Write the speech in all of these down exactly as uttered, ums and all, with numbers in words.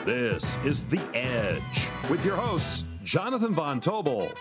This is The Edge with your hosts, Jonathan Von Tobel.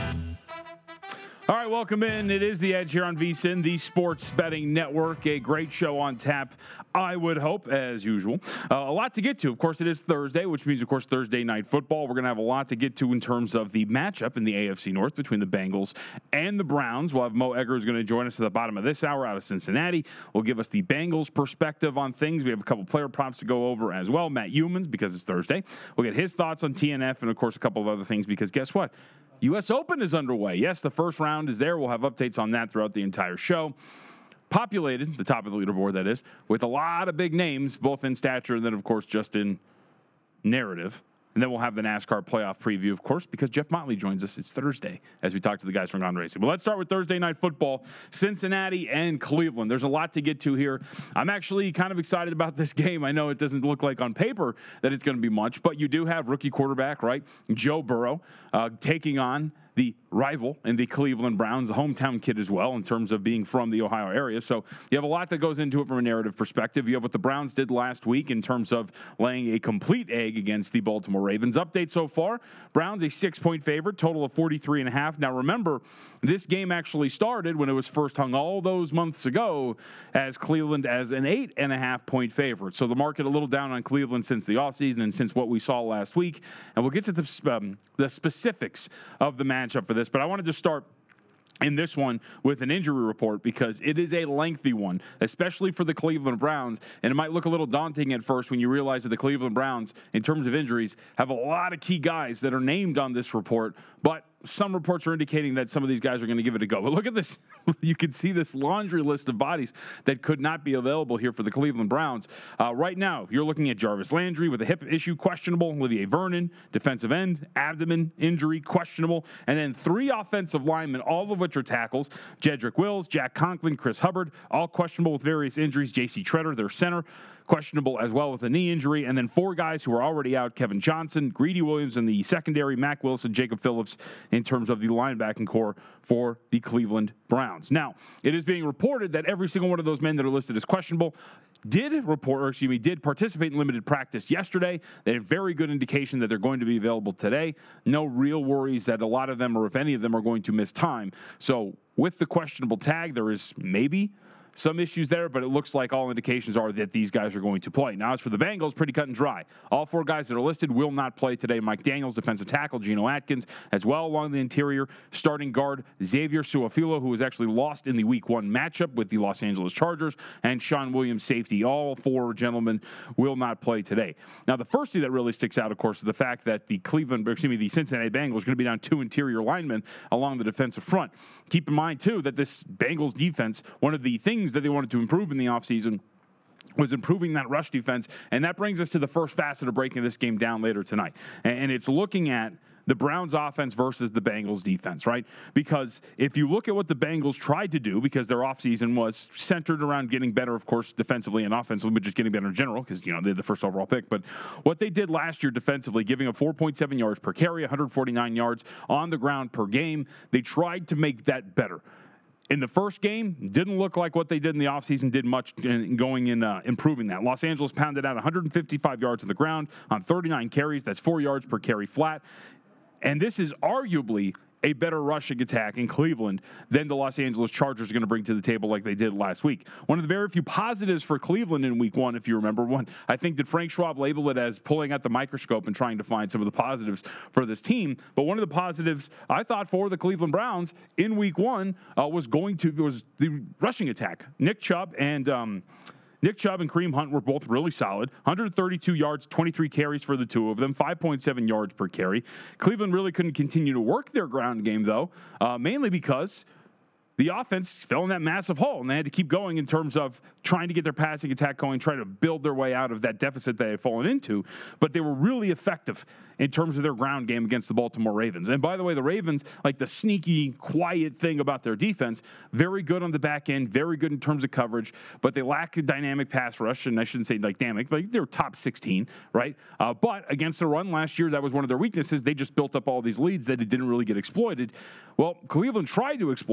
All right, welcome in. It is The Edge here on VSiN, the Sports Betting Network. A great show on tap, I would hope, as usual. Uh, a lot to get to. Of course, it is Thursday, which means, of course, Thursday night football. We're going to have a lot to get to in terms of the matchup in the A F C North between the Bengals and the Browns. We'll have Mo Egger who's going to join us at the bottom of this hour out of Cincinnati. Will give us the Bengals perspective on things. We have a couple player props to go over as well. Matt Youmans, because it's Thursday. We'll get his thoughts on T N F and, of course, a couple of other things because guess what? U S Open is underway. Yes, the first round is there. We'll have updates on that throughout the entire show. Populated, the top of the leaderboard, that is, with a lot of big names, both in stature and then, of course, just in narrative. And then we'll have the NASCAR playoff preview, of course, because Jeff Motley joins us. It's Thursday as we talk to the guys from Gone Racing. But let's start with Thursday night football, Cincinnati and Cleveland. There's a lot to get to here. I'm actually kind of excited about this game. I know it doesn't look like on paper that it's going to be much, but you do have rookie quarterback, right, Joe Burrow, uh, taking on the rival in the Cleveland Browns, the hometown kid as well, in terms of being from the Ohio area. So you have a lot that goes into it from a narrative perspective. You have what the Browns did last week in terms of laying a complete egg against the Baltimore Ravens. Update so far, Browns a six-point favorite, total of forty-three and a half. Now remember, this game actually started when it was first hung all those months ago as Cleveland as an eight and a half point favorite. So the market a little down on Cleveland since the offseason and since what we saw last week. And we'll get to the, um, the specifics of the match up for this, but I wanted to start in this one with an injury report because it is a lengthy one, especially for the Cleveland Browns, and it might look a little daunting at first when you realize that the Cleveland Browns, in terms of injuries, have a lot of key guys that are named on this report, but some reports are indicating that some of these guys are going to give it a go. But look at this. You can see this laundry list of bodies that could not be available here for the Cleveland Browns. Uh, right now, you're looking at Jarvis Landry with a hip issue, questionable. Olivier Vernon, defensive end, abdomen injury, questionable. And then three offensive linemen, all of which are tackles. Jedrick Wills, Jack Conklin, Chris Hubbard, all questionable with various injuries. J C Treader, their center, questionable as well with a knee injury. And then four guys who are already out, Kevin Johnson, Greedy Williams in the secondary, Mac Wilson, Jacob Phillips in terms of the linebacking core for the Cleveland Browns. Now, it is being reported that every single one of those men that are listed as questionable did report, or excuse me, did participate in limited practice yesterday. They have very good indication that they're going to be available today. No real worries that a lot of them, or if any of them, are going to miss time. So with the questionable tag, there is maybe some issues there, but it looks like all indications are that these guys are going to play. Now, as for the Bengals, pretty cut and dry. All four guys that are listed will not play today. Mike Daniels, defensive tackle, Geno Atkins, as well along the interior, starting guard Xavier Su'a-Filo, who was actually lost in the week one matchup with the Los Angeles Chargers, and Sean Williams, safety. All four gentlemen will not play today. Now, the first thing that really sticks out, of course, is the fact that the Cleveland, excuse me, the Cincinnati Bengals are going to be down two interior linemen along the defensive front. Keep in mind, too, that this Bengals defense, one of the things that they wanted to improve in the offseason was improving that rush defense. And that brings us to the first facet of breaking this game down later tonight. And it's looking at the Browns offense versus the Bengals defense, right? Because if you look at what the Bengals tried to do, because their offseason was centered around getting better, of course, defensively and offensively, but just getting better in general, because, you know, they had the first overall pick. But what they did last year defensively, giving up four point seven yards per carry, one hundred forty-nine yards on the ground per game, they tried to make that better. In the first game, didn't look like what they did in the offseason did much in going in uh, improving that. Los Angeles pounded out one hundred fifty-five yards on the ground on thirty-nine carries. That's four yards per carry flat. And this is arguably a better rushing attack in Cleveland than the Los Angeles Chargers are going to bring to the table like they did last week. One of the very few positives for Cleveland in week one, if you remember, one, I think that Frank Schwab labeled it as pulling out the microscope and trying to find some of the positives for this team. But one of the positives I thought for the Cleveland Browns in week one uh, was going to, was the rushing attack. Nick Chubb and, um, Nick Chubb and Kareem Hunt were both really solid. one hundred thirty-two yards, twenty-three carries for the two of them, five point seven yards per carry. Cleveland really couldn't continue to work their ground game, though, uh, mainly because the offense fell in that massive hole, and they had to keep going in terms of trying to get their passing attack going, trying to build their way out of that deficit they had fallen into. But they were really effective in terms of their ground game against the Baltimore Ravens. And by the way, the Ravens, like the sneaky, quiet thing about their defense, very good on the back end, very good in terms of coverage, but they lack a dynamic pass rush, and I shouldn't say like dynamic, like they're top sixteen, right? Uh, but against the run last year, that was one of their weaknesses. They just built up all these leads that it didn't really get exploited. Well, Cleveland tried to exploit it. It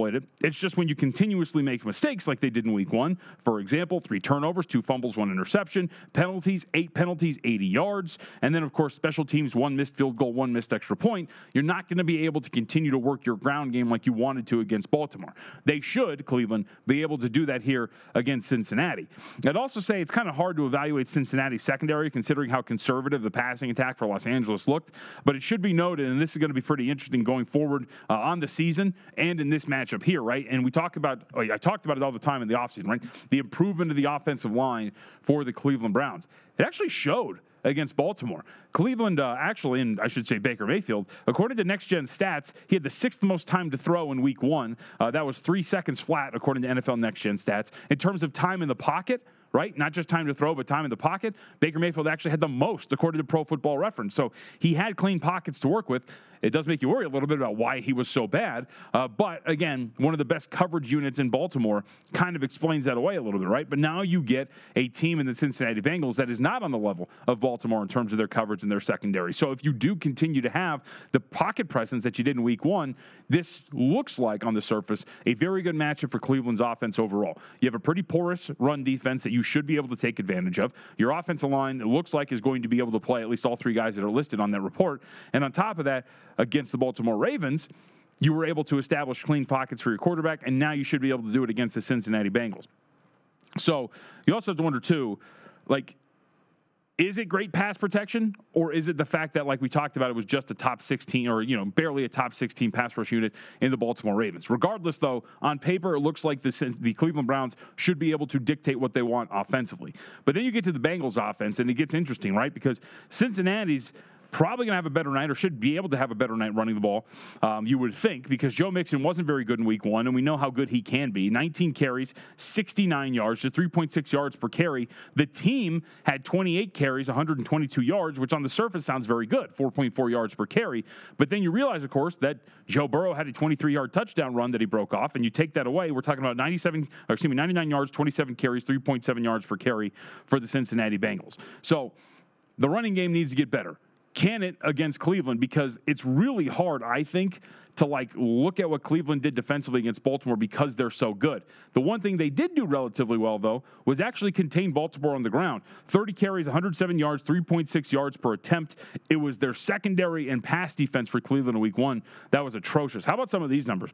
It's just when you continuously make mistakes like they did in week one, for example, three turnovers, two fumbles, one interception, penalties, eight penalties, eighty yards, and then, of course, special teams, one missed field goal, one missed extra point, you're not going to be able to continue to work your ground game like you wanted to against Baltimore. They should, Cleveland, be able to do that here against Cincinnati. I'd also say it's kind of hard to evaluate Cincinnati's secondary considering how conservative the passing attack for Los Angeles looked, but it should be noted, and this is going to be pretty interesting going forward uh, on the season and in this matchup here, right? And we talk about, oh, I talked about it all the time in the offseason, right? The improvement of the offensive line for the Cleveland Browns. It actually showed against Baltimore. Cleveland, uh, actually, and I should say Baker Mayfield, according to Next Gen Stats, he had the sixth most time to throw in week one. Uh, that was three seconds flat, according to N F L Next Gen Stats. In terms of time in the pocket, right? Not just time to throw, but time in the pocket. Baker Mayfield actually had the most, according to Pro Football Reference. So he had clean pockets to work with. It does make you worry a little bit about why he was so bad. Uh, but again, one of the best coverage units in Baltimore kind of explains that away a little bit, right? But now you get a team in the Cincinnati Bengals that is not on the level of Baltimore in terms of their coverage and their secondary. So if you do continue to have the pocket presence that you did in week one, this looks like on the surface a very good matchup for Cleveland's offense overall. You have a pretty porous run defense that you should be able to take advantage of. Your offensive line, it looks like, is going to be able to play at least all three guys that are listed on that report. And on top of that, against the Baltimore Ravens, you were able to establish clean pockets for your quarterback, and now you should be able to do it against the Cincinnati Bengals. So you also have to wonder, too, like, is it great pass protection, or is it the fact that, like we talked about, it was just a top sixteen or, you know, barely a top sixteen pass rush unit in the Baltimore Ravens? Regardless, though, on paper, it looks like the, the Cleveland Browns should be able to dictate what they want offensively. But then you get to the Bengals offense, and it gets interesting, right? Because Cincinnati's probably going to have a better night, or should be able to have a better night running the ball, um, you would think, because Joe Mixon wasn't very good in week one, and we know how good he can be. nineteen carries, sixty-nine yards, just three point six yards per carry. The team had twenty-eight carries, one hundred twenty-two yards, which on the surface sounds very good, four point four yards per carry. But then you realize, of course, that Joe Burrow had a twenty-three-yard touchdown run that he broke off, and you take that away, we're talking about ninety-seven, or excuse me, ninety-nine yards, twenty-seven carries, three point seven yards per carry for the Cincinnati Bengals. So the running game needs to get better. Can it against Cleveland? Because it's really hard, I think, to like look at what Cleveland did defensively against Baltimore because they're so good. The one thing they did do relatively well, though, was actually contain Baltimore on the ground. thirty carries, one hundred seven yards, three point six yards per attempt. It was their secondary and pass defense for Cleveland in week one. That was atrocious. How about some of these numbers?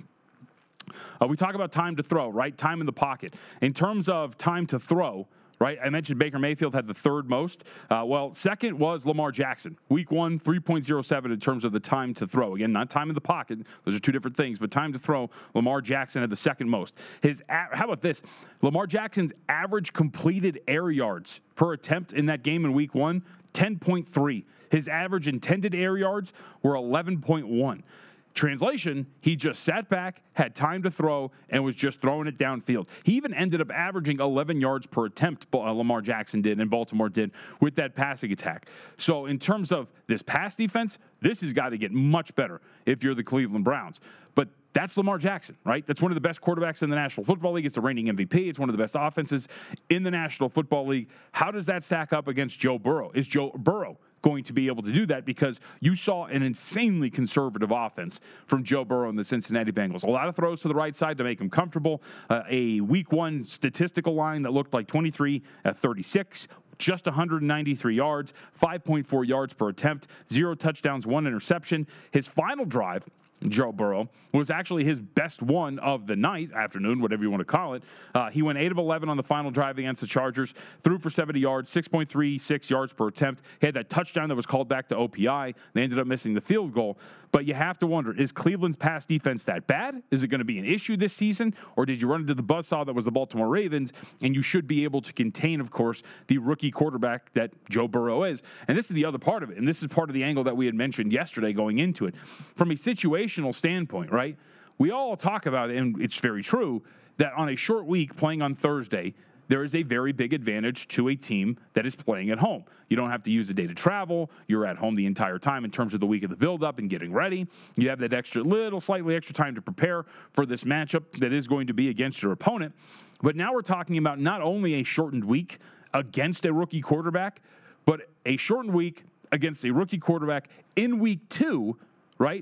Uh, we talk about time to throw, right? Time in the pocket. In terms of time to throw, right? I mentioned Baker Mayfield had the third most. Uh, well, second was Lamar Jackson. Week one, three point oh seven in terms of the time to throw. Again, not time in the pocket. Those are two different things. But time to throw, Lamar Jackson had the second most. His a- How about this? Lamar Jackson's average completed air yards per attempt in that game in week one, ten point three. His average intended air yards were eleven point one. Translation, he just sat back, had time to throw, and was just throwing it downfield. He even ended up averaging eleven yards per attempt, uh, Lamar Jackson did, and Baltimore did, with that passing attack. So in terms of this pass defense, this has got to get much better if you're the Cleveland Browns. But that's Lamar Jackson, right? That's one of the best quarterbacks in the National Football League. It's the reigning M V P. It's one of the best offenses in the National Football League. How does that stack up against Joe Burrow? Is Joe Burrow going to be able to do that? Because you saw an insanely conservative offense from Joe Burrow and the Cincinnati Bengals. A lot of throws to the right side to make him comfortable. Uh, a week one statistical line that looked like twenty-three at thirty-six. Just one hundred ninety-three yards, five point four yards per attempt, zero touchdowns, one interception. His final drive, Joe Burrow, was actually his best one of the night, afternoon, whatever you want to call it. Uh, he went eight of eleven on the final drive against the Chargers, threw for seventy yards, six point three six yards per attempt. He had that touchdown that was called back to O P I. They ended up missing the field goal. But you have to wonder, is Cleveland's pass defense that bad? Is it going to be an issue this season? Or did you run into the buzzsaw that was the Baltimore Ravens, and you should be able to contain, of course, the rookie quarterback that Joe Burrow is? And this is the other part of it, and this is part of the angle that we had mentioned yesterday going into it. From a situational standpoint, right, we all talk about it, and it's very true, that on a short week playing on Thursday, there is a very big advantage to a team that is playing at home. You don't have to use the day to travel. You're at home the entire time in terms of the week of the build-up and getting ready. You have that extra little, slightly extra time to prepare for this matchup that is going to be against your opponent. But now we're talking about not only a shortened week against a rookie quarterback, but a shortened week against a rookie quarterback in week two, right,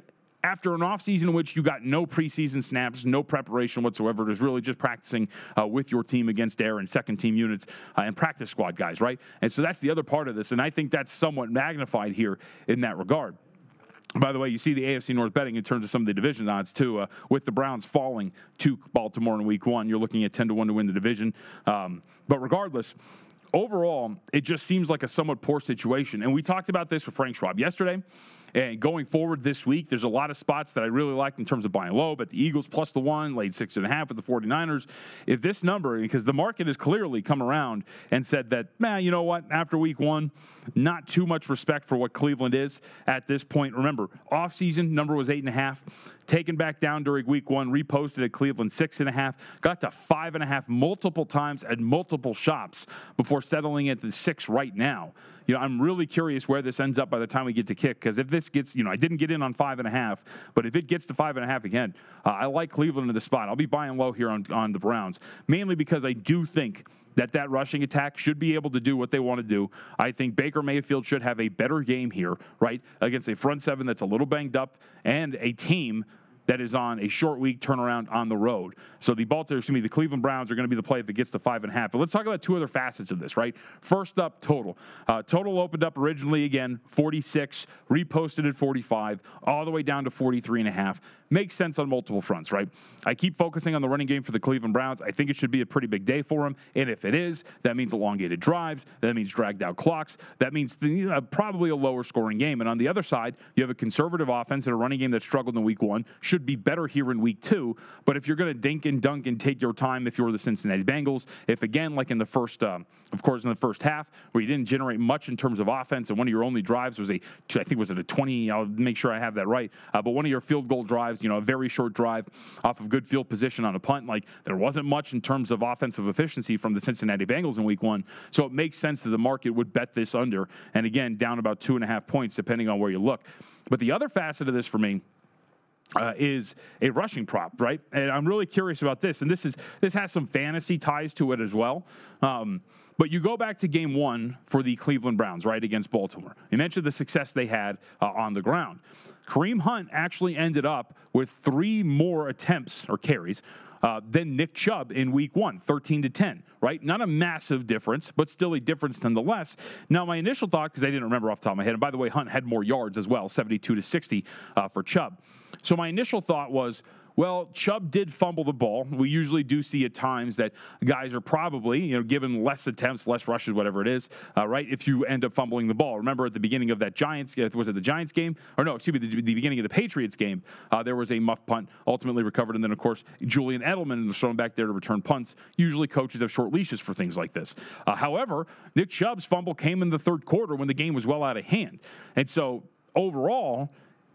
after an offseason in which you got no preseason snaps, no preparation whatsoever. It was really just practicing uh, with your team against air and second team units uh, and practice squad guys, right? And so that's the other part of this, and I think that's somewhat magnified here in that regard. By the way, you see the A F C North betting in terms of some of the division odds, too. Uh, with the Browns falling to Baltimore in week one, you're looking at ten to one to win the division. Um, but regardless, overall, it just seems like a somewhat poor situation. And we talked about this with Frank Schwab yesterday. And going forward this week, there's a lot of spots that I really like in terms of buying low, but the Eagles plus the one, laid six and a half with the 49ers. If this number, because the market has clearly come around and said that, man, you know what, after week one, not too much respect for what Cleveland is at this point. Remember, offseason number was eight and a half, taken back down during week one, reposted at Cleveland six and a half, got to five and a half multiple times at multiple shops before settling at the six right now. You know, I'm really curious where this ends up by the time we get to kick, because if this gets, you know, I didn't get in on five and a half, but if it gets to five and a half again, uh, I like Cleveland in the spot. I'll be buying low here on, on the Browns, mainly because I do think that that rushing attack should be able to do what they want to do. I think Baker Mayfield should have a better game here, right, against a front seven that's a little banged up and a team that is on a short week turnaround on the road. So the Baltimore, excuse me, the Cleveland Browns are going to be the play if it gets to five and a half. But let's talk about two other facets of this, right? First up, total. Uh, total opened up originally, again, forty-six, reposted at forty-five, all the way down to forty-three and a half. Makes sense on multiple fronts, right? I keep focusing on the running game for the Cleveland Browns. I think it should be a pretty big day for them. And if it is, that means elongated drives. That means dragged out clocks. That means the, uh, probably a lower scoring game. And on the other side, you have a conservative offense and a running game that struggled in week one. Should be better here in week two. But if you're going to dink and dunk and take your time, if you're the Cincinnati Bengals, if again, like in the first, um, of course, in the first half, where you didn't generate much in terms of offense, and one of your only drives was a, I think was it a twenty, I'll make sure I have that right, uh, but one of your field goal drives, you know, a very short drive off of good field position on a punt, like there wasn't much in terms of offensive efficiency from the Cincinnati Bengals in week one. So it makes sense that the market would bet this under, and again, down about two and a half points, depending on where you look. But the other facet of this for me, Uh, is a rushing prop, right? And I'm really curious about this. And this is this has some fantasy ties to it as well. Um, but you go back to game one for the Cleveland Browns, right, against Baltimore. You mentioned the success they had uh, on the ground. Kareem Hunt actually ended up with three more attempts or carries Uh, than Nick Chubb in week one, thirteen to ten, right? Not a massive difference, but still a difference nonetheless. Now, my initial thought, because I didn't remember off the top of my head, and by the way, Hunt had more yards as well, seventy-two to sixty uh, for Chubb. So my initial thought was, well, Chubb did fumble the ball. We usually do see at times that guys are probably, you know, given less attempts, less rushes, whatever it is, uh, right, if you end up fumbling the ball. Remember at the beginning of that Giants, was it the Giants game? Or no, excuse me, the, the beginning of the Patriots game, uh, there was a muff punt, ultimately recovered. And then, of course, Julian Edelman was thrown back there to return punts. Usually coaches have short leashes for things like this. Uh, however, Nick Chubb's fumble came in the third quarter when the game was well out of hand. And so overall,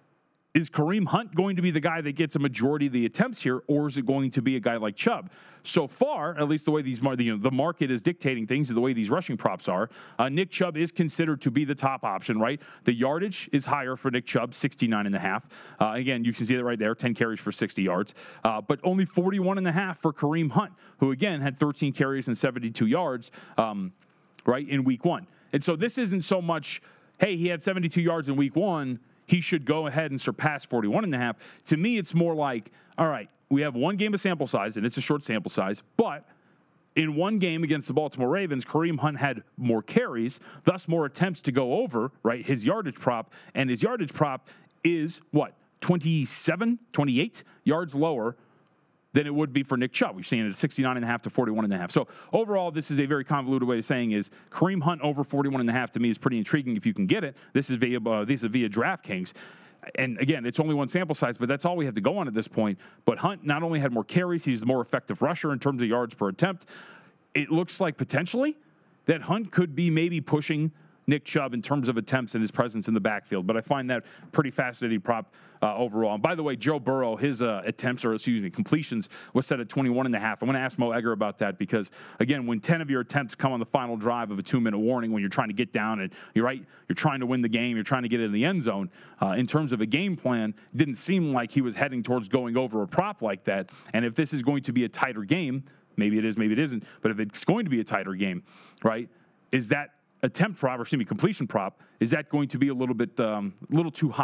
is Kareem Hunt going to be the guy that gets a majority of the attempts here, or is it going to be a guy like Chubb? So far, at least the way these you know, the market is dictating things, the way these rushing props are, uh, Nick Chubb is considered to be the top option, right? The yardage is higher for Nick Chubb, sixty-nine and a half. Uh, again, you can see that right there, ten carries for sixty yards, uh, but only forty-one and a half for Kareem Hunt, who again had thirteen carries and seventy-two yards, um, right, in week one. And so this isn't so much, hey, he had seventy-two yards in week one, he should go ahead and surpass forty-one and a half. To me, it's more like, all right, we have one game of sample size, and it's a short sample size, but in one game against the Baltimore Ravens, Kareem Hunt had more carries, thus more attempts to go over, right, his yardage prop, and his yardage prop is, what, twenty-seven, twenty-eight yards lower than it would be for Nick Chubb. We've seen it at sixty-nine and a half to forty-one and a half. So overall, this is a very convoluted way of saying is Kareem Hunt over forty-one and a half to me is pretty intriguing if you can get it. This is via uh, this is via DraftKings. And again, it's only one sample size, but that's all we have to go on at this point. But Hunt not only had more carries, he's the more effective rusher in terms of yards per attempt. It looks like potentially that Hunt could be maybe pushing Nick Chubb in terms of attempts and his presence in the backfield. But I find that pretty fascinating prop uh, overall. And by the way, Joe Burrow, his uh, attempts, or excuse me, completions was set at twenty-one and a half. I'm going to ask Mo Egger about that because, again, when ten of your attempts come on the final drive of a two-minute warning, when you're trying to get down and you're right, you're trying to win the game, you're trying to get it in the end zone, uh, in terms of a game plan, it didn't seem like he was heading towards going over a prop like that. And if this is going to be a tighter game, maybe it is, maybe it isn't, but if it's going to be a tighter game, right, is that attempt prop, or excuse me, completion prop, is that going to be a little bit, um, a little too high?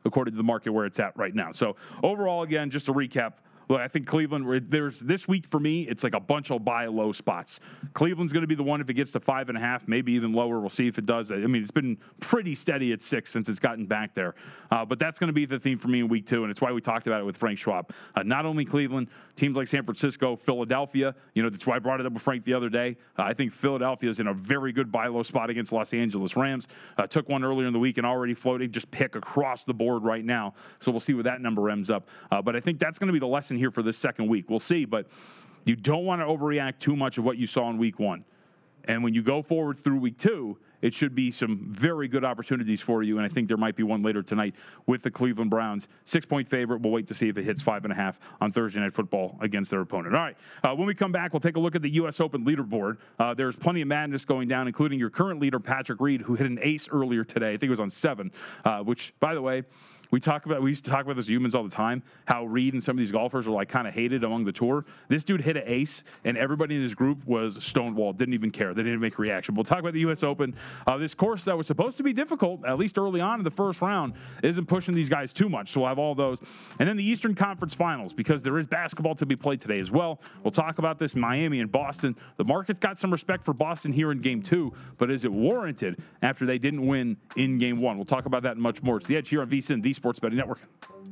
according to the market where it's at right now. So overall, again, just to recap, look, I think Cleveland, there's this week for me, it's like a bunch of buy low spots. Cleveland's going to be the one if it gets to five and a half, maybe even lower. We'll see if it does. I mean, it's been pretty steady at six since it's gotten back there. Uh, but that's going to be the theme for me in week two, and it's why we talked about it with Frank Schwab. Uh, not only Cleveland, teams like San Francisco, Philadelphia, you know, that's why I brought it up with Frank the other day. Uh, I think Philadelphia is in a very good buy low spot against Los Angeles Rams. Uh, took one earlier in the week and already floating, just pick across the board right now. So we'll see where that number ends up. Uh, but I think that's going to be the lesson here for this second week. We'll see, but you don't want to overreact too much of what you saw in week one. And when you go forward through week two, it should be some very good opportunities for you, and I think there might be one later tonight with the Cleveland Browns. Six-point favorite. We'll wait to see if it hits five and a half on Thursday Night Football against their opponent. All right, uh, when we come back, we'll take a look at the U S Open leaderboard. Uh, there's plenty of madness going down, including your current leader, Patrick Reed, who hit an ace earlier today. I think it was on seven, uh, which, by the way, We talk about we used to talk about this humans all the time, how Reed and some of these golfers are like kind of hated among the tour. This dude hit an ace, and everybody in his group was stonewalled, didn't even care. They didn't make a reaction. We'll talk about the U S Open. Uh, this course that was supposed to be difficult, at least early on in the first round, isn't pushing these guys too much. So we'll have all those. And then the Eastern Conference Finals, because there is basketball to be played today as well. We'll talk about this, Miami and Boston. The market's got some respect for Boston here in game two, but is it warranted after they didn't win in game one? We'll talk about that and much more. It's The Edge here on VSiN, the Sports Betting Network.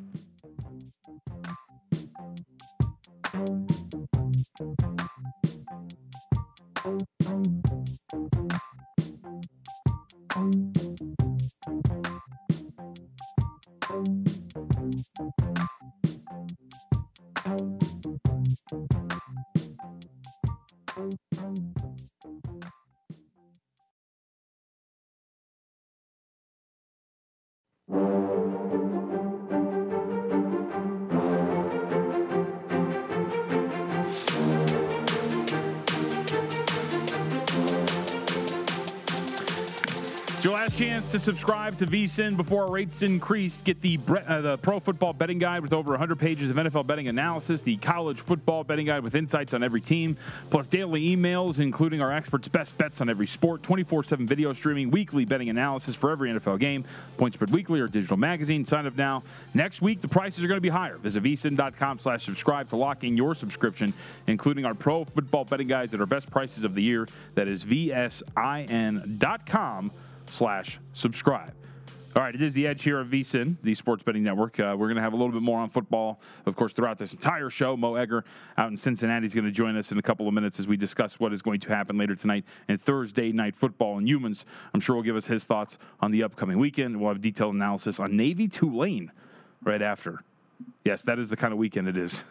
It's your last chance to subscribe to VSiN before our rates increased. Get the uh, the Pro Football Betting Guide with over one hundred pages of N F L betting analysis, the College Football Betting Guide with insights on every team, plus daily emails, including our experts' best bets on every sport, twenty-four seven video streaming, weekly betting analysis for every N F L game, Point Spread Weekly, or digital magazine. Sign up now. Next week, the prices are going to be higher. Visit VSiN.com slash subscribe to lock in your subscription, including our Pro Football Betting Guides at our best prices of the year. That is V S I N dot com slash subscribe. All right, it is The Edge here of VSiN, the Sports Betting Network. Uh, we're going to have a little bit more on football, of course, throughout this entire show. Mo Egger out in Cincinnati is going to join us in a couple of minutes as we discuss what is going to happen later tonight in Thursday Night Football. And Humans, I'm sure, will give us his thoughts on the upcoming weekend. We'll have detailed analysis on Navy Tulane right after. Yes, that is the kind of weekend it is.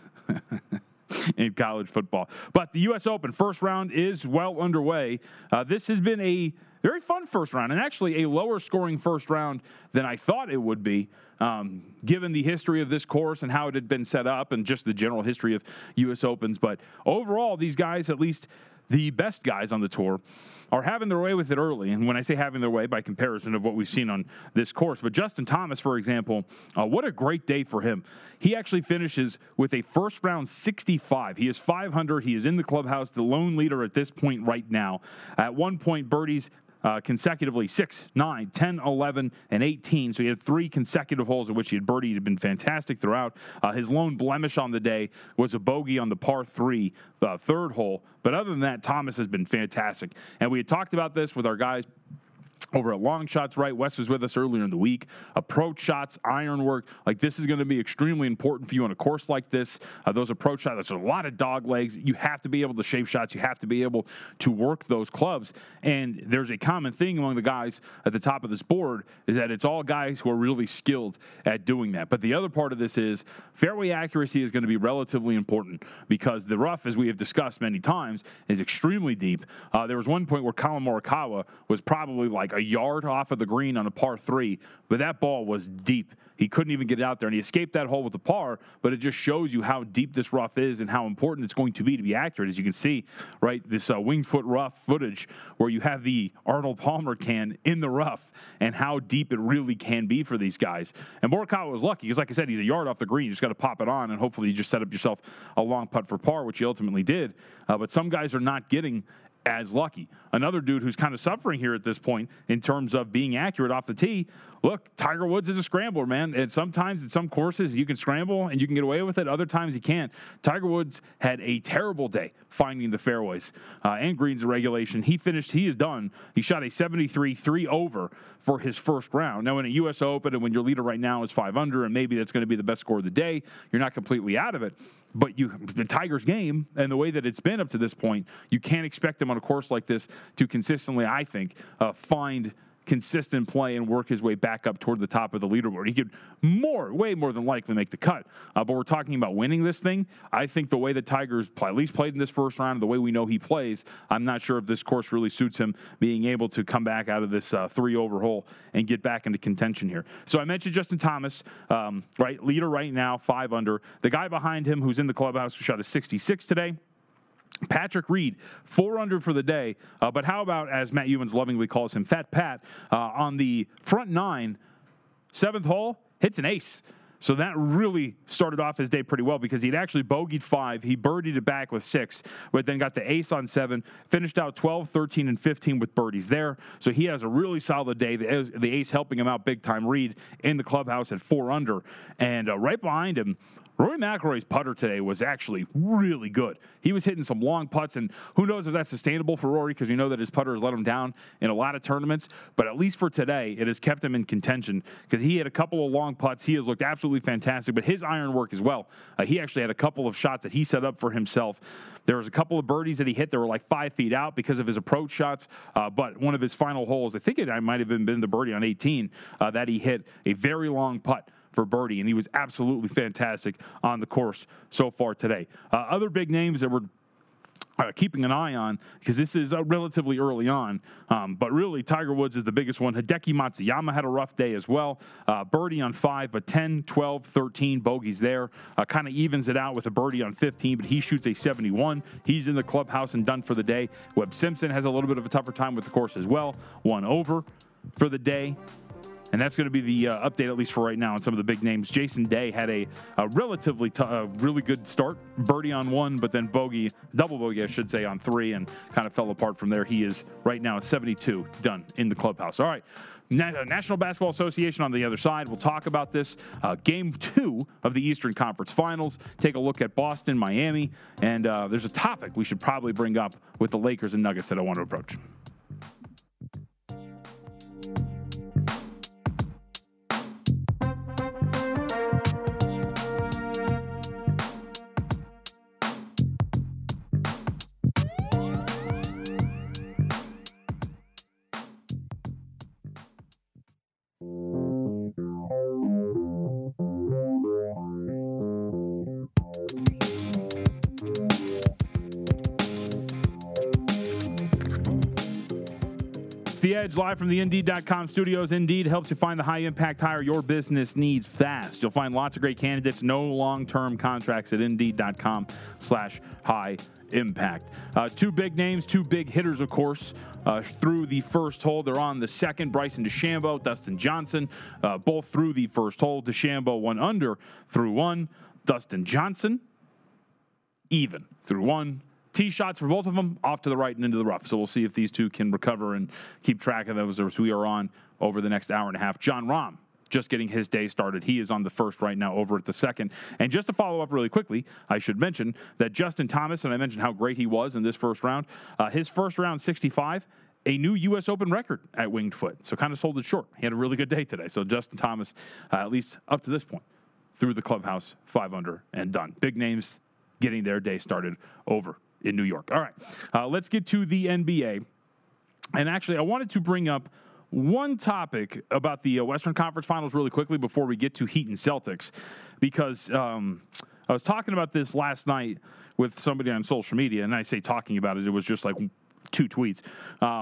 In college football. But the U S Open first round is well underway. Uh, this has been a very fun first round, and actually a lower scoring first round than I thought it would be, um, given the history of this course and how it had been set up and just the general history of U S Opens. But overall, these guys, at least the best guys on the tour, are having their way with it early. And when I say having their way, by comparison of what we've seen on this course. But Justin Thomas, for example, uh, what a great day for him. He actually finishes with a first round sixty-five. He is five hundred. He is in the clubhouse, the lone leader at this point right now. At one point, birdies Uh, consecutively six, nine, ten, eleven, and eighteen. So he had three consecutive holes in which he had birdied. He had been fantastic throughout. Uh, his lone blemish on the day was a bogey on the par three, the third hole. But other than that, Thomas has been fantastic. And we had talked about this with our guys over at Long Shots, right? Wes was with us earlier in the week. Approach shots, iron work. Like, this is going to be extremely important for you on a course like this. Uh, those approach shots, there's a lot of dog legs. You have to be able to shape shots. You have to be able to work those clubs. And there's a common thing among the guys at the top of this board is that it's all guys who are really skilled at doing that. But the other part of this is fairway accuracy is going to be relatively important because the rough, as we have discussed many times, is extremely deep. Uh, there was one point where Colin Morikawa was probably like a yard off of the green on a par three, but that ball was deep. He couldn't even get it out there, and he escaped that hole with the par, but it just shows you how deep this rough is and how important it's going to be to be accurate. As you can see, right, this uh, winged foot rough footage where you have the Arnold Palmer can in the rough and how deep it really can be for these guys. And Morikawa was lucky because, like I said, he's a yard off the green. You just got to pop it on, and hopefully you just set up yourself a long putt for par, which he ultimately did. Uh, but some guys are not getting as lucky. Another dude who's kind of suffering here at this point in terms of being accurate off the tee. Look, Tiger Woods is a scrambler, man. And sometimes at some courses you can scramble and you can get away with it. Other times you can't. Tiger Woods had a terrible day finding the fairways uh, and greens in regulation. He finished, he is done. He shot a seventy-three, three over for his first round. Now in a U S Open, and when your leader right now is five under, and maybe that's going to be the best score of the day, you're not completely out of it. But you, the Tigers game and the way that it's been up to this point, you can't expect him on a course like this to consistently, I think, uh, find consistent play and work his way back up toward the top of the leaderboard. He could more, way more than likely make the cut. Uh, but we're talking about winning this thing. I think the way the Tigers play, at least played in this first round, and the way we know he plays, I'm not sure if this course really suits him being able to come back out of this uh, three over hole and get back into contention here. So I mentioned Justin Thomas, um, right, leader right now, five under. The guy behind him who's in the clubhouse who shot a sixty-six today, Patrick Reed, four under for the day. Uh, but how about, as Matt Ewens lovingly calls him, Fat Pat, uh, on the front nine, seventh hole, hits an ace. So that really started off his day pretty well because he'd actually bogeyed five. He birdied it back with six, but then got the ace on seven, finished out twelve, thirteen, and fifteen with birdies there. So he has a really solid day. The, the ace helping him out big time. Reed in the clubhouse at four under. And uh, right behind him, Rory McIlroy's putter today was actually really good. He was hitting some long putts, and who knows if that's sustainable for Rory because we know that his putter has let him down in a lot of tournaments. But at least for today, it has kept him in contention because he had a couple of long putts. He has looked absolutely fantastic, but his iron work as well. Uh, he actually had a couple of shots that he set up for himself. There was a couple of birdies that he hit that were like five feet out because of his approach shots, uh, but one of his final holes, I think it might have been the birdie on eighteen, uh, that he hit a very long putt for birdie, and he was absolutely fantastic on the course so far today. Uh, other big names that we're uh, keeping an eye on, because this is uh, relatively early on, um, but really Tiger Woods is the biggest one. Hideki Matsuyama had a rough day as well. Uh, birdie on five, but ten, twelve, thirteen bogeys there. Uh, kind of evens it out with a birdie on fifteen, but he shoots a seventy-one. He's in the clubhouse and done for the day. Webb Simpson has a little bit of a tougher time with the course as well. One over for the day. And that's going to be the uh, update, at least for right now, on some of the big names. Jason Day had a, a relatively t- uh, really good start. Birdie on one, but then bogey, double bogey, I should say, on three, and kind of fell apart from there. He is right now at seventy-two, done in the clubhouse. All right, Na- National Basketball Association on the other side. We'll talk about this. Uh, game two of the Eastern Conference Finals. Take a look at Boston, Miami, and uh, there's a topic we should probably bring up with the Lakers and Nuggets that I want to approach. It's The Edge, live from the Indeed dot com studios. Indeed helps you find the high-impact hire your business needs fast. You'll find lots of great candidates, no long-term contracts at Indeed dot com slash high impact. Uh, two big names, two big hitters, of course, uh, through the first hole. They're on the second. Bryson DeChambeau, Dustin Johnson, uh, both through the first hole. DeChambeau one under through one. Dustin Johnson, even through one. Tee shots for both of them off to the right and into the rough. So we'll see if these two can recover and keep track of those as we are on over the next hour and a half. John Rahm just getting his day started. He is on the first right now, over at the second. And just to follow up really quickly, I should mention that Justin Thomas, and I mentioned how great he was in this first round, uh, his first round sixty-five, a new U S Open record at Winged Foot. So kind of sold it short. He had a really good day today. So Justin Thomas, uh, at least up to this point, through the clubhouse, five under and done. Big names getting their day started over in New York. All right, uh, let's get to the N B A. And actually, I wanted to bring up one topic about the uh, Western Conference Finals really quickly before we get to Heat and Celtics, because um, I was talking about this last night with somebody on social media, and I say talking about it, it was just like two tweets. Um,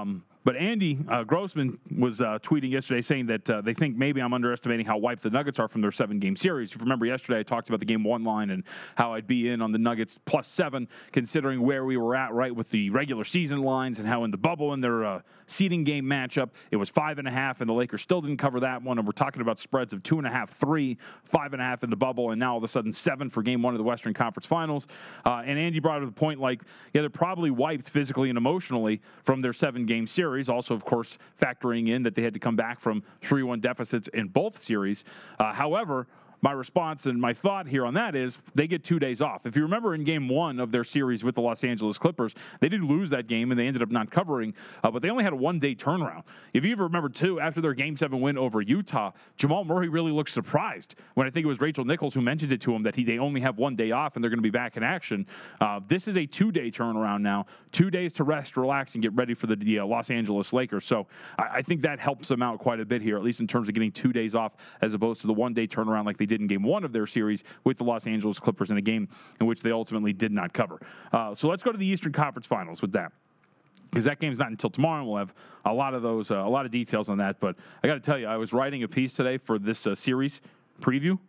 But Andy uh, Grossman was uh, tweeting yesterday saying that uh, they think maybe I'm underestimating how wiped the Nuggets are from their seven-game series. If you remember yesterday, I talked about the game one line and how I'd be in on the Nuggets plus seven, considering where we were at, right, with the regular season lines and how in the bubble in their uh, seeding game matchup, it was five and a half, and the Lakers still didn't cover that one. And we're talking about spreads of two and a half, three, five and a half in the bubble, and now all of a sudden seven for game one of the Western Conference Finals. Uh, and Andy brought up the point like, yeah, they're probably wiped physically and emotionally from their seven-game series. Also, of course, factoring in that they had to come back from three one deficits in both series. Uh, however, my response and my thought here on that is they get two days off. If you remember in game one of their series with the Los Angeles Clippers, they did lose that game and they ended up not covering, uh, but they only had a one-day turnaround. If you ever remember, too, after their game seven win over Utah, Jamal Murray really looked surprised when I think it was Rachel Nichols who mentioned it to him that he they only have one day off and they're going to be back in action. Uh, this is a two-day turnaround now, two days to rest, relax, and get ready for the, the uh, Los Angeles Lakers. So I, I think that helps them out quite a bit here, at least in terms of getting two days off as opposed to the one-day turnaround like they did in game one of their series with the Los Angeles Clippers in a game in which they ultimately did not cover. Uh, so let's go to the Eastern Conference Finals with that, because that game's not until tomorrow. We'll have a lot of those, uh, a lot of details on that. But I got to tell you, I was writing a piece today for this uh, series preview.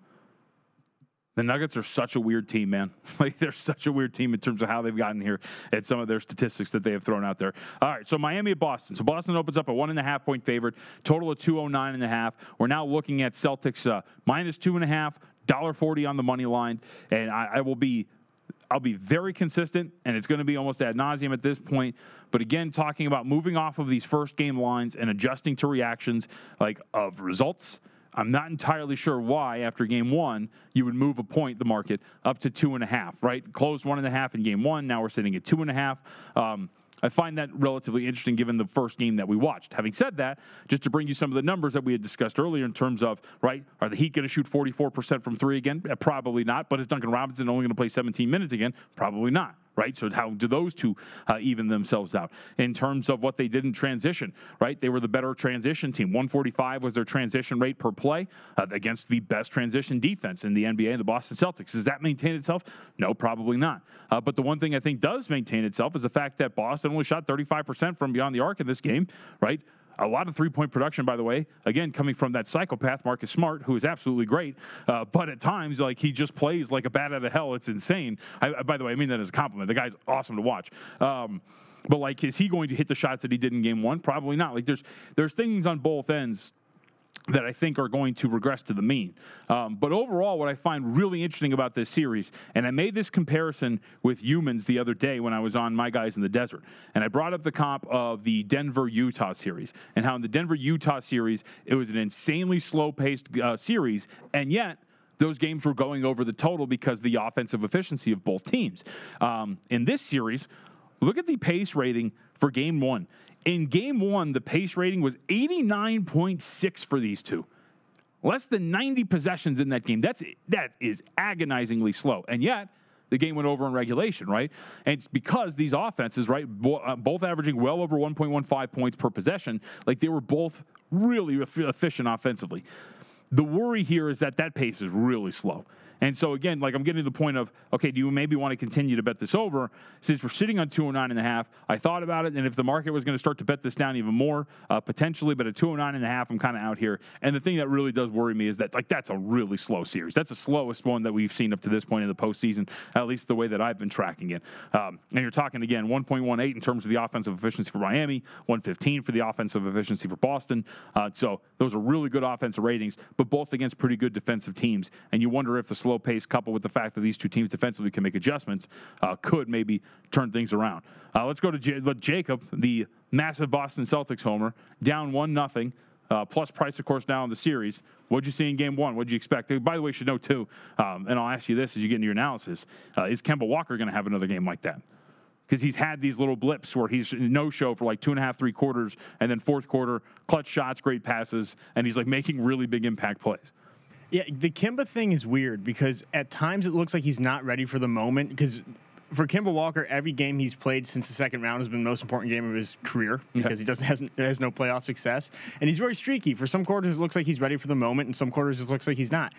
The Nuggets are such a weird team, man. Like, they're such a weird team in terms of how they've gotten here and some of their statistics that they have thrown out there. All right, so Miami at Boston. So Boston opens up a one and a half point favorite, total of two oh nine and a half. We're now looking at Celtics uh, minus two and a half, one dollar forty on the money line, and I, I will be. I'll be very consistent, and it's going to be almost ad nauseum at this point. But again, talking about moving off of these first game lines and adjusting to reactions like of results. I'm not entirely sure why after game one you would move a point, the market, up to two and a half, right? Closed one and a half in game one. Now we're sitting at two and a half. Um, I find that relatively interesting given the first game that we watched. Having said that, just to bring you some of the numbers that we had discussed earlier in terms of, right, are the Heat going to shoot forty-four percent from three again? Probably not. But is Duncan Robinson only going to play seventeen minutes again? Probably not. Right? So how do those two uh, even themselves out in terms of what they did in transition, right? They were the better transition team. one forty-five was their transition rate per play uh, against the best transition defense in the N B A, the Boston Celtics. Does that maintain itself? No, probably not. Uh, but the one thing I think does maintain itself is the fact that Boston only shot thirty-five percent from beyond the arc in this game, right? A lot of three-point production, by the way, again, coming from that psychopath, Marcus Smart, who is absolutely great. Uh, but at times, like, he just plays like a bat out of hell. It's insane. I, by the way, I mean that as a compliment. The guy's awesome to watch. Um, but, like, is he going to hit the shots that he did in game one? Probably not. Like, there's there's things on both ends that I think are going to regress to the mean. Um, but overall, what I find really interesting about this series, and I made this comparison with humans the other day when I was on My Guys in the Desert, and I brought up the comp of the Denver-Utah series, and how in the Denver-Utah series, it was an insanely slow-paced uh, series, and yet those games were going over the total because of the offensive efficiency of both teams. Um, in this series, look at the pace rating for game one. In game one, the pace rating was eighty-nine point six for these two. Less than ninety possessions in that game. That's that is agonizingly slow. And yet, the game went over in regulation, right? And it's because these offenses, right, bo- uh, both averaging well over one point one five points per possession, like they were both really efficient offensively. The worry here is that that pace is really slow. And so, again, like I'm getting to the point of, okay, do you maybe want to continue to bet this over? Since we're sitting on two oh nine and a half, I thought about it, and if the market was going to start to bet this down even more, uh, potentially, but at two oh nine and a half, I'm kind of out here. And the thing that really does worry me is that, like, that's a really slow series. That's the slowest one that we've seen up to this point in the postseason, at least the way that I've been tracking it. Um, and you're talking, again, one point one eight in terms of the offensive efficiency for Miami, one fifteen for the offensive efficiency for Boston. Uh, so those are really good offensive ratings, but both against pretty good defensive teams. And you wonder if the slow pace coupled with the fact that these two teams defensively can make adjustments uh, could maybe turn things around. Uh, let's go to J- Jacob, the massive Boston Celtics homer, down one nothing. Uh, plus price, of course, now in the series. What'd you see in game one? What'd you expect? By the way, you should know, too, um, and I'll ask you this as you get into your analysis, uh, is Kemba Walker going to have another game like that? Because he's had these little blips where he's no-show for like two and a half, three quarters, and then fourth quarter, clutch shots, great passes, and he's like making really big impact plays. Yeah, the Kemba thing is weird because at times it looks like he's not ready for the moment because for Kemba Walker, every game he's played since the second round has been the most important game of his career because yeah. he doesn't has, has no playoff success. And he's very streaky. For some quarters, it looks like he's ready for the moment, and some quarters, it looks like he's not.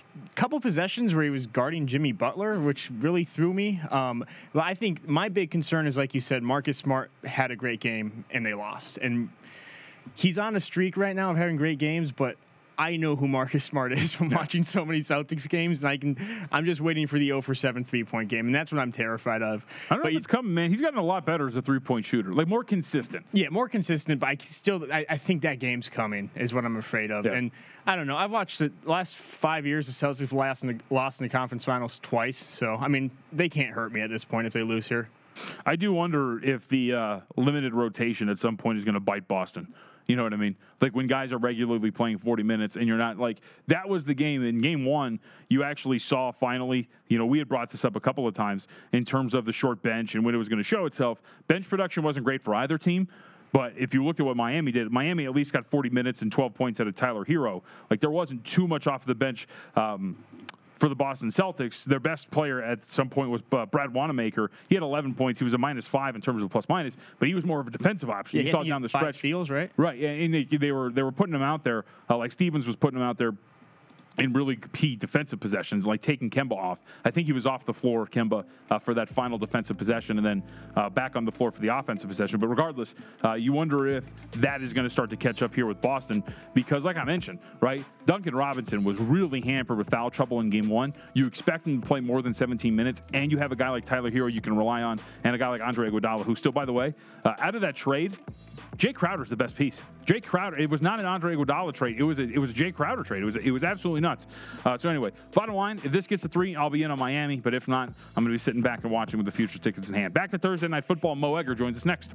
couple possessions where he was guarding Jimmy Butler, which really threw me. Um, but I think my big concern is, like you said, Marcus Smart had a great game and they lost. And he's on a streak right now of having great games, but I know who Marcus Smart is from watching so many Celtics games, and I can. I'm just waiting for the zero for seven three-point game, and that's what I'm terrified of. I don't know but if it's coming, man. He's gotten a lot better as a three-point shooter, like more consistent. Yeah, more consistent, but I still, I, I think that game's coming is what I'm afraid of. Yeah. And I don't know. I've watched the last five years, the Celtics lost in the, lost in the conference finals twice, so I mean they can't hurt me at this point if they lose here. I do wonder if the uh, limited rotation at some point is going to bite Boston. You know what I mean? Like when guys are regularly playing forty minutes and you're not like, that was the game. In game one, you actually saw finally, you know, we had brought this up a couple of times in terms of the short bench and when it was going to show itself. Bench production wasn't great for either team. But if you looked at what Miami did, Miami at least got forty minutes and twelve points out of Tyler Hero. Like there wasn't too much off the bench. Um, For the Boston Celtics, their best player at some point was uh, Brad Wanamaker. He had eleven points. He was a minus five in terms of plus minus, but he was more of a defensive option. Yeah, you saw he down the five stretch. Steals, right? Right, yeah, and they, they were they were putting him out there uh, like Stevens was putting him out there in really key defensive possessions, like taking Kemba off. I think he was off the floor, Kemba, uh, for that final defensive possession, and then uh, back on the floor for the offensive possession. But regardless, uh, you wonder if that is going to start to catch up here with Boston, because like I mentioned, right, Duncan Robinson was really hampered with foul trouble in game one. You expect him to play more than seventeen minutes, and you have a guy like Tyler Hero you can rely on, and a guy like Andre Iguodala, who still, by the way, uh, out of that trade, Jay Crowder's the best piece. Jay Crowder, it was not an Andre Iguodala trade. It was a, it was a Jay Crowder trade. It was it was absolutely nuts. Uh, so anyway, bottom line, if this gets a three, I'll be in on Miami. But if not, I'm going to be sitting back and watching with the future tickets in hand. Back to Thursday Night Football. Mo Egger joins us next.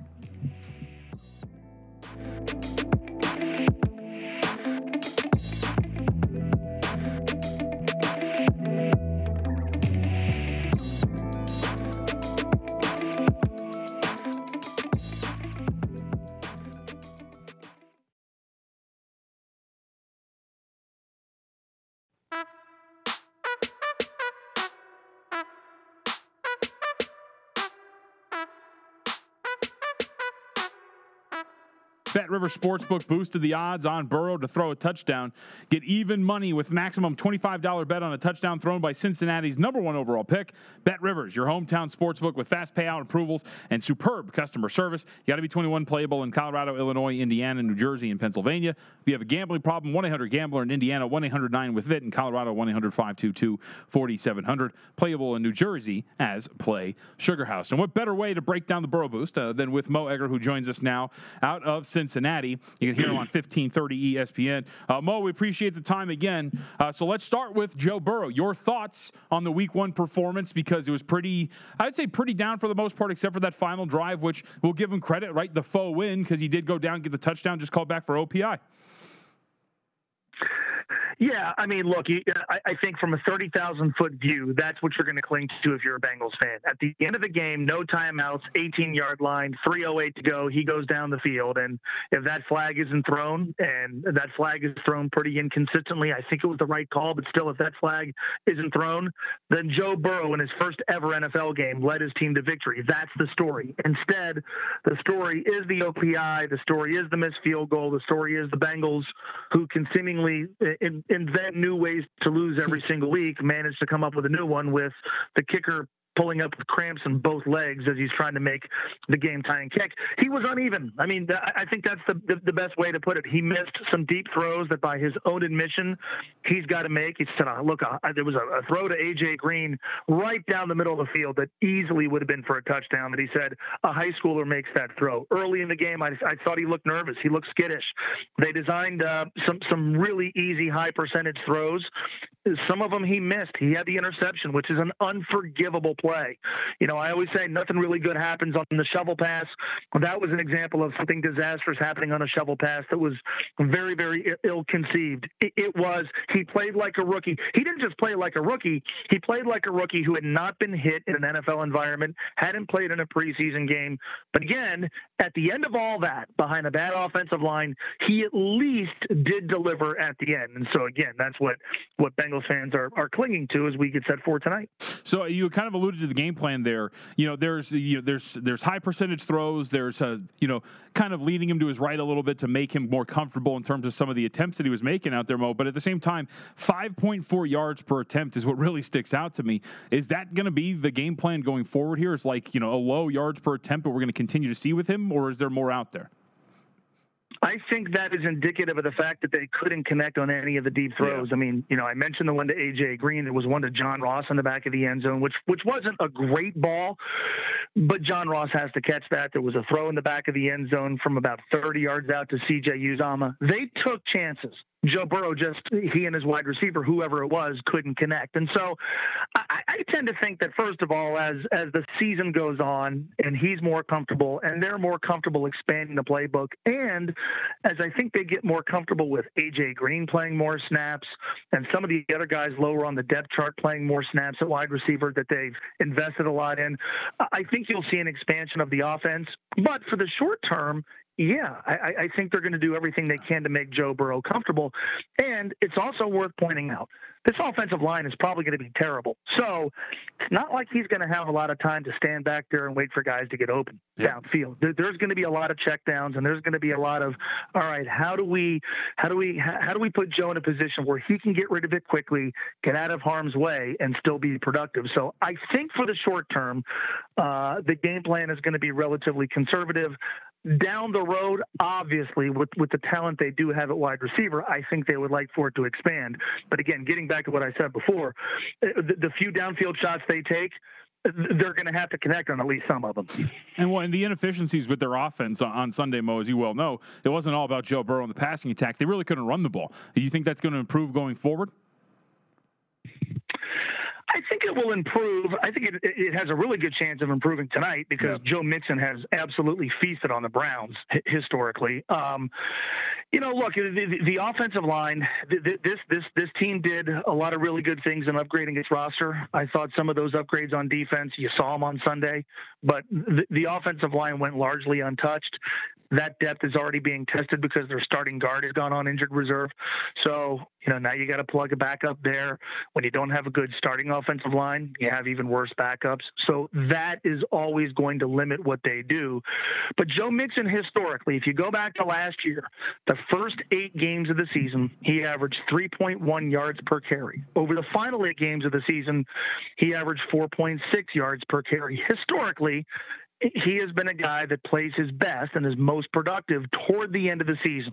Bet River Sportsbook boosted the odds on Burrow to throw a touchdown. Get even money with maximum twenty-five dollars bet on a touchdown thrown by Cincinnati's number one overall pick. Bet Rivers, your hometown sportsbook with fast payout approvals and superb customer service. You got to be twenty-one, playable in Colorado, Illinois, Indiana, New Jersey, and Pennsylvania. If you have a gambling problem, one eight hundred gambler in Indiana, one eight hundred nine with V I T in Colorado, one eight hundred five two two four seven zero zero. Playable in New Jersey as Play Sugar House. And what better way to break down the Burrow boost uh, than with Mo Egger, who joins us now out of Cincinnati. You can hear him on fifteen thirty E S P N. Uh, Mo, we appreciate the time again. Uh, so let's start with Joe Burrow. Your thoughts on the week one performance, because it was pretty, I'd say pretty down for the most part, except for that final drive, which we'll give him credit, right? The faux win, because he did go down, get the touchdown, just called back for O P I. Yeah, I mean, look, you, I, I think from a thirty thousand foot view, that's what you're going to cling to if you're a Bengals fan. At the end of the game, no timeouts, eighteen-yard line, three oh eight to go, he goes down the field. And if that flag isn't thrown, and that flag is thrown pretty inconsistently, I think it was the right call, but still, if that flag isn't thrown, then Joe Burrow, in his first ever N F L game, led his team to victory. That's the story. Instead, the story is the O P I, the story is the missed field goal, the story is the Bengals, who can seemingly in, invent new ways to lose every single week, manage to come up with a new one with the kicker pulling up with cramps in both legs as he's trying to make the game-tying kick. He was uneven. I mean, I think that's the, the, the best way to put it. He missed some deep throws that, by his own admission, he's got to make. He said, uh, look, uh, there was a, a throw to A J Green right down the middle of the field that easily would have been for a touchdown, that he said a high schooler makes that throw. Early in the game, I, I thought he looked nervous. He looked skittish. They designed uh, some, some really easy, high-percentage throws. Some of them he missed. He had the interception, which is an unforgivable play. You know, I always say nothing really good happens on the shovel pass. That was an example of something disastrous happening on a shovel pass that was very, very ill-conceived. It, it was, he played like a rookie. He didn't just play like a rookie. He played like a rookie who had not been hit in an N F L environment, hadn't played in a preseason game. But again, at the end of all that, behind a bad offensive line, he at least did deliver at the end. And so, again, that's what, what Bengals Bengals fans are, are clinging to as we get set for tonight. So you kind of alluded to the game plan there. You know, there's you know, there's there's high percentage throws. There's a, you know, kind of leading him to his right a little bit to make him more comfortable in terms of some of the attempts that he was making out there, Mo. But at the same time, five point four yards per attempt is what really sticks out to me. Is that going to be the game plan going forward here? Is like, you know, a low yards per attempt that we're going to continue to see with him, or is there more out there? I think that is indicative of the fact that they couldn't connect on any of the deep throws. Yeah. I mean, you know, I mentioned the one to A J Green. There was one to John Ross in the back of the end zone, which which wasn't a great ball, but John Ross has to catch that. There was a throw in the back of the end zone from about thirty yards out to C J Uzomah. They took chances. Joe Burrow just, he and his wide receiver, whoever it was, couldn't connect. And so I, I tend to think that, first of all, as as the season goes on and he's more comfortable and they're more comfortable expanding the playbook, and as I think they get more comfortable with A J Green playing more snaps and some of the other guys lower on the depth chart playing more snaps at wide receiver that they've invested a lot in, I think you'll see an expansion of the offense. But for the short term, yeah, I, I think they're going to do everything they can to make Joe Burrow comfortable. And it's also worth pointing out, this offensive line is probably going to be terrible. So it's not like he's going to have a lot of time to stand back there and wait for guys to get open yeah. downfield. There, there's going to be a lot of checkdowns, and there's going to be a lot of, all right, how do we, how do we, how do we put Joe in a position where he can get rid of it quickly, get out of harm's way, and still be productive? So I think for the short term, uh, the game plan is going to be relatively conservative. Down the road, obviously, with, with the talent they do have at wide receiver, I think they would like for it to expand. But again, getting back to what I said before, the, the few downfield shots they take, they're going to have to connect on at least some of them. And well, and the inefficiencies with their offense on, on Sunday, Mo, as you well know, it wasn't all about Joe Burrow and the passing attack. They really couldn't run the ball. Do you think that's going to improve going forward? I think it will improve. I think it, it has a really good chance of improving tonight because yeah. Joe Mixon has absolutely feasted on the Browns historically. Um, you know, look, the, the, the offensive line, this this this team did a lot of really good things in upgrading its roster. I thought some of those upgrades on defense, you saw them on Sunday, but the, the offensive line went largely untouched. That depth is already being tested because their starting guard has gone on injured reserve. So, you know, now you got to plug a backup there. When you don't have a good starting offensive line, you have even worse backups. So that is always going to limit what they do. But Joe Mixon, historically, if you go back to last year, the first eight games of the season, he averaged three point one yards per carry. Over the final eight games of the season, he averaged four point six yards per carry. Historically, he has been a guy that plays his best and is most productive toward the end of the season.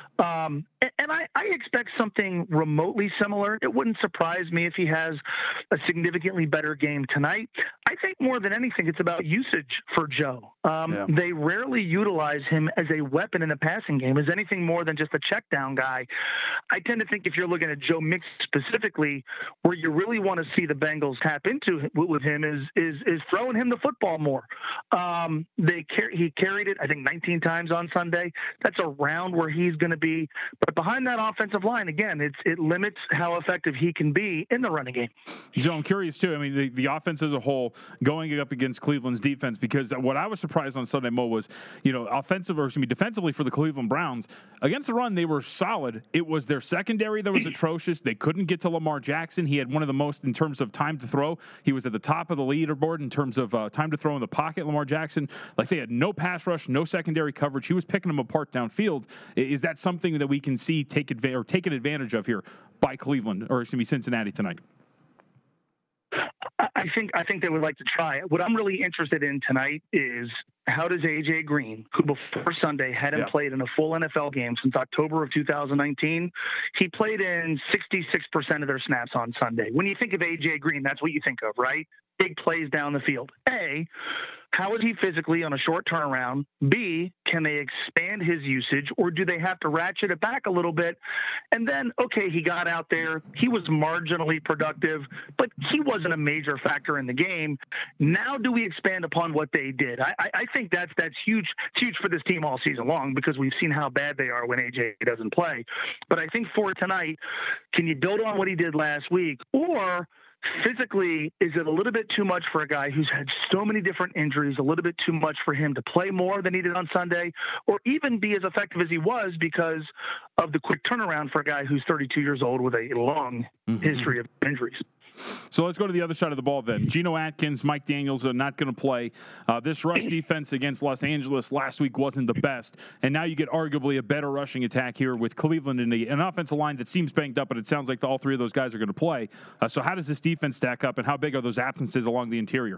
Um, and and I, I expect something remotely similar. It wouldn't surprise me if he has a significantly better game tonight. I think more than anything, it's about usage for Joe. Um, yeah. They rarely utilize him as a weapon in the passing game, as anything more than just a check down guy. I tend to think if you're looking at Joe Mixon specifically, where you really want to see the Bengals tap into with him is is is throwing him the football more. Um, they car- he carried it, I think, nineteen times on Sunday. That's around where he's going to be. But behind that offensive line, again, it's it limits how effective he can be in the running game. So I'm curious, too. I mean, the, the offense as a whole going up against Cleveland's defense, because what I was surprised on Sunday, Mo, was, you know, offensive or excuse me, defensively for the Cleveland Browns, against the run, they were solid. It was their secondary that was atrocious. They couldn't get to Lamar Jackson. He had one of the most in terms of time to throw. He was at the top of the leaderboard in terms of uh, time to throw in the pocket, Lamar Jackson. Like, they had no pass rush, no secondary coverage. He was picking them apart downfield. Is that something that we can see take adva- or taken advantage of here by Cleveland, or excuse me, Cincinnati tonight? I think I think they would like to try it. What I'm really interested in tonight is how does A J Green, who before Sunday hadn't yeah. played in a full N F L game since October of two thousand nineteen, he played in sixty-six percent of their snaps on Sunday. When you think of A J Green, that's what you think of, right? Big plays down the field. A, how is he physically on a short turnaround? B, can they expand his usage, or do they have to ratchet it back a little bit? And then, okay, he got out there. He was marginally productive, but he wasn't a major factor in the game. Now do we expand upon what they did? I, I think that's that's huge. It's huge for this team all season long because we've seen how bad they are when A J doesn't play. But I think for tonight, can you build on what he did last week, or physically, is it a little bit too much for a guy who's had so many different injuries, a little bit too much for him to play more than he did on Sunday, or even be as effective as he was because of the quick turnaround for a guy who's thirty-two years old with a long mm-hmm. history of injuries? So let's go to the other side of the ball then. Geno Atkins, Mike Daniels are not going to play. Uh, this rush defense against Los Angeles last week wasn't the best, and now you get arguably a better rushing attack here with Cleveland in the, an offensive line that seems banged up, but it sounds like the, all three of those guys are going to play. Uh, so how does this defense stack up, and how big are those absences along the interior?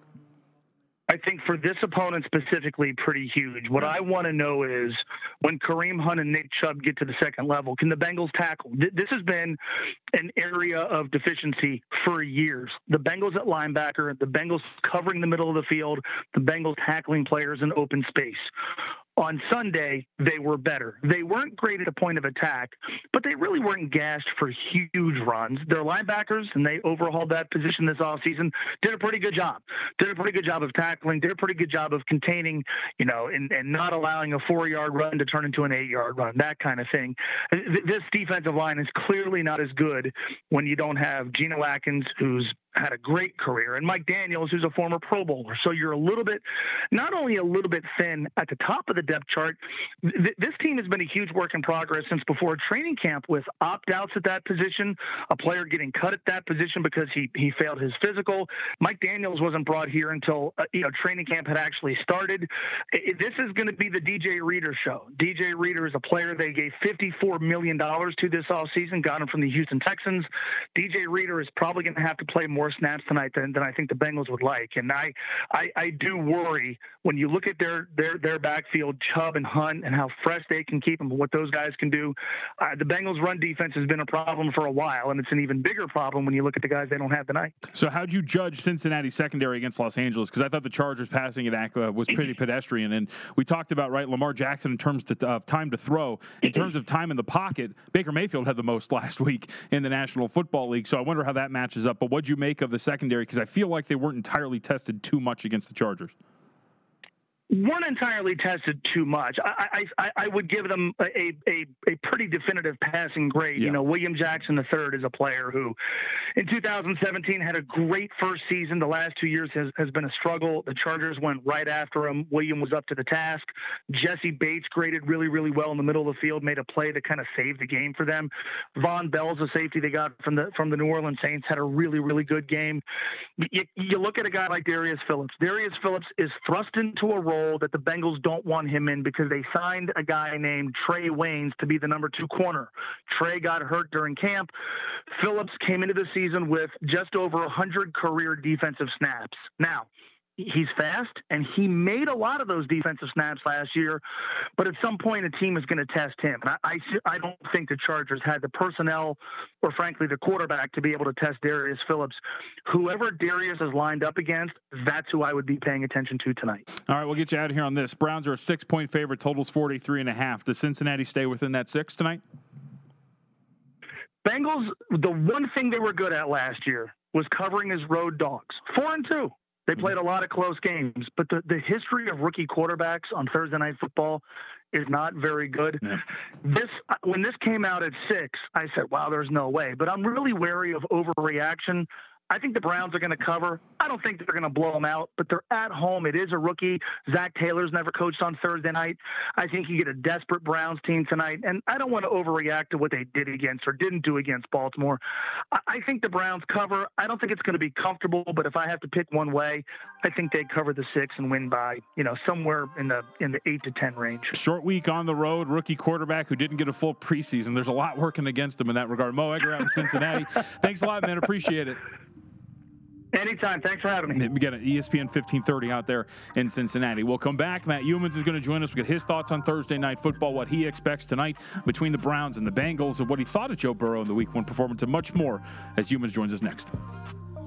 I think for this opponent specifically, pretty huge. What I want to know is when Kareem Hunt and Nick Chubb get to the second level, can the Bengals tackle? This has been an area of deficiency for years. The Bengals at linebacker, the Bengals covering the middle of the field, the Bengals tackling players in open space. On Sunday, they were better. They weren't great at a point of attack, but they really weren't gashed for huge runs. Their linebackers, and they overhauled that position this offseason, did a pretty good job. Did a pretty good job of tackling, did a pretty good job of containing, you know, and, and not allowing a four-yard run to turn into an eight-yard run, that kind of thing. This defensive line is clearly not as good when you don't have Geno Atkins, who's had a great career, and Mike Daniels, who's a former Pro Bowler. So you're a little bit, not only a little bit thin at the top of the depth chart, th- this team has been a huge work in progress since before training camp, with opt-outs at that position, a player getting cut at that position because he, he failed his physical. Mike Daniels wasn't brought here until, uh, you know, training camp had actually started. It, this is going to be the D J Reader show. D J Reader is a player they gave fifty-four million dollars to this offseason, got him from the Houston Texans. D J Reader is probably going to have to play more snaps tonight than, than I think the Bengals would like. And I, I, I do worry when you look at their, their, their backfield, Chubb and Hunt, and how fresh they can keep them, what those guys can do. Uh, the Bengals run defense has been a problem for a while, and it's an even bigger problem when you look at the guys they don't have tonight. So how'd you judge Cincinnati secondary against Los Angeles? Because I thought the Chargers passing attack uh, was pretty pedestrian. And we talked about, right, Lamar Jackson in terms of uh, time to throw. In terms of time in the pocket, Baker Mayfield had the most last week in the National Football League. So I wonder how that matches up. But what'd you make of the secondary? Because I feel like they weren't entirely tested too much against the Chargers. Weren't entirely tested too much. I, I, I would give them a, a, a pretty definitive passing grade. Yeah. You know, William Jackson the third is a player who in two thousand seventeen had a great first season. The last two years has, has been a struggle. The Chargers went right after him. William was up to the task. Jesse Bates graded really, really well in the middle of the field, made a play to kind of save the game for them. Von Bell's a safety they got from the from the New Orleans Saints, had a really, really good game. You, you look at a guy like Darius Phillips. Darius Phillips is thrust into a role that the Bengals don't want him in because they signed a guy named Trey Waynes to be the number two corner. Trey got hurt during camp. Phillips came into the season with just over one hundred career defensive snaps. Now, he's fast, and he made a lot of those defensive snaps last year, but at some point a team is going to test him. And I, I, I don't think the Chargers had the personnel or, frankly, the quarterback to be able to test Darius Phillips. Whoever Darius is lined up against, that's who I would be paying attention to tonight. All right, we'll get you out of here on this. Browns are a six-point favorite, totals forty-three and a half. Does Cincinnati stay within that six tonight? Bengals, the one thing they were good at last year was covering as road dogs. Four and two. They played a lot of close games, but the, the history of rookie quarterbacks on Thursday Night Football is not very good. Yeah. This when this came out at six, I said, wow, there's no way. But I'm really wary of overreaction. I think the Browns are going to cover. I don't think they're going to blow them out, but they're at home. It is a rookie. Zach Taylor's never coached on Thursday night. I think you get a desperate Browns team tonight, and I don't want to overreact to what they did against or didn't do against Baltimore. I think the Browns cover. I don't think it's going to be comfortable, but if I have to pick one way, I think they cover the six and win by, you know, somewhere in the in the eight to ten range. Short week on the road, rookie quarterback who didn't get a full preseason. There's a lot working against him in that regard. Mo Egger out in Cincinnati. Thanks a lot, man. Appreciate it. Anytime. Thanks for having me. We got an E S P N fifteen thirty out there in Cincinnati. We'll come back. Matt Youmans is going to join us. We get his thoughts on Thursday Night Football, what he expects tonight between the Browns and the Bengals, and what he thought of Joe Burrow in the Week one performance, and much more as Youmans joins us next.